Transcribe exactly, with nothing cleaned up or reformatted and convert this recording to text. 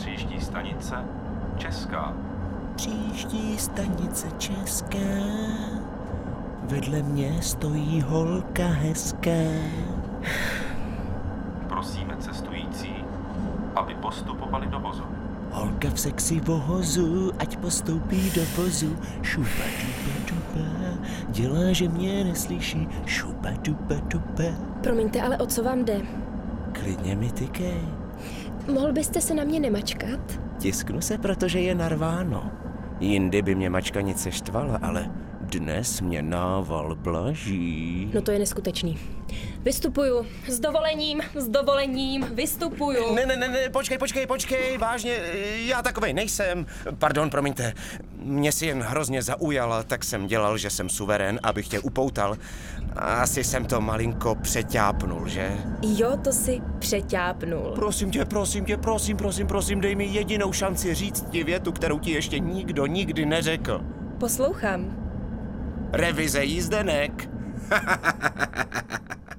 Příští stanice Česká. Příští stanice Česká. Vedle mě stojí holka hezká. Prosíme cestující, aby postupovali do vozu. Holka v sexy vohozu, ať postoupí do vozu. Šupa dupa dupa, dělá, že mě neslyší. Šupa dupa dupa. Promiňte, ale o co vám jde? Klidně mi tykej. Mohl byste se na mě nemačkat? Tisknu se, protože je narváno. Jindy by mě mačkanice štvala, ale dnes mě nával blaží. No to je neskutečný. Vystupuju. S dovolením, s dovolením, vystupuju. Ne, ne, ne, ne, počkej, počkej, počkej, vážně, já takovej nejsem. Pardon, promiňte, mě si jen hrozně zaujala, tak jsem dělal, že jsem suverén, abych tě upoutal. Asi jsem to malinko přeťápnul, že? Jo, to si přeťápnul. Prosím tě, prosím tě, prosím, prosím, prosím, dej mi jedinou šanci říct ti větu, kterou ti ještě nikdo nikdy neřekl. Poslouchám. Revize jízdenek.